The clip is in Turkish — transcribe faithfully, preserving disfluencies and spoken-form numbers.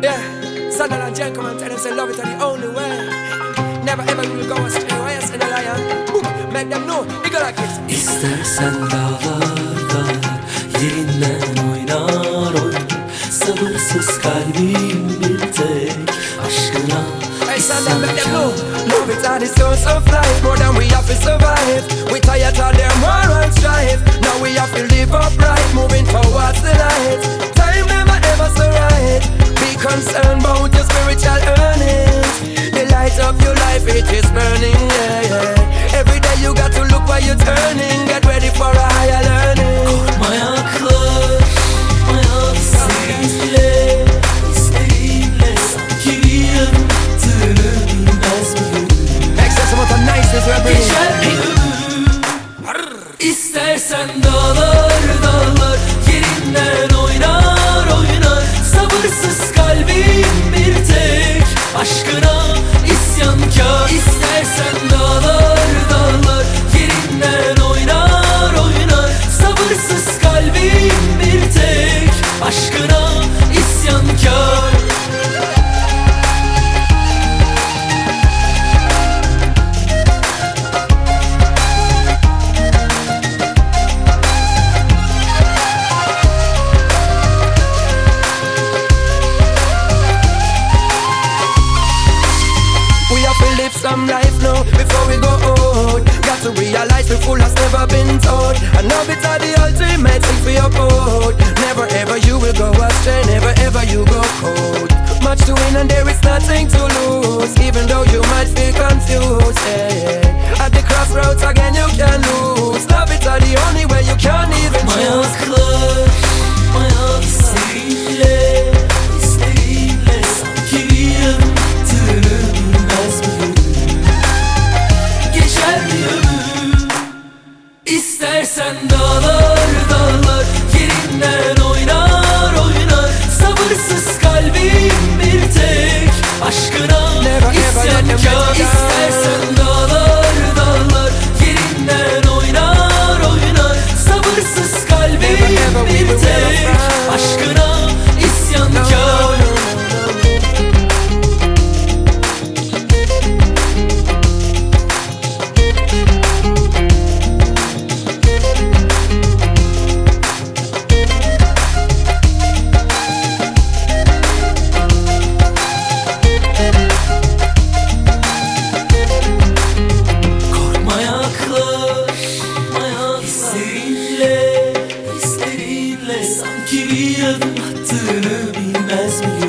Yeah, Sunderland gentlemen tell them say love it are the only way. Never ever will go astray. Why you say the lion? Boom, make them know. They go like this. İstersen dağlar dağlar yerinden oynar oynar. Sabırsız kalbim bir tek aşkına Hey, Sunday, make them know. Love it are the source of life. More than we have to survive. We tired of them war and strife. Now we have to live upright, moving towards the light. Time never ever so right. Be concerned about your spiritual earnings. The light of your life, it is burning, yeah, yeah. Every day you got to look where you're turning. Get ready for a higher learning. Korkma yaklar, hayat seninle, isteğinle sanki bir yarım attığını bilmez miyim? Excess amount of niceness we're bringing. Geçer bir ömür, İstersen dağlar dağlar yerinden oynar oynar. Sabırsız kalbim bir tek aşkına isyankar. İstersen dağlar dağlar yerinden oynar oynar. Sabırsız kalbim bir tek aşkına isyankar. Some life now before we go out. Got to realize the full has never been told. And now it's the ultimate thing for your code. Never ever you will go astray, never ever you go cold. Much to win and there is nothing to lose. Even though you might feel confused, yeah, yeah. At the crossroads again you can lose. Love it's the only way you can even choose. Ayaklar, hayat seninle, isteğinle sanki bir yarım attığını bilmez miyim? İstersen dağlar dağlar yerinden oynar oynar. Sabırsız kalbim bir tek aşkına isyankar. İstersen dağlar dağlar yerinden oynar oynar. Sabırsız kalbim bir tek aşkına isyankar. Hislerinle, hislerinle sanki bir adım attığını bilmez miyim?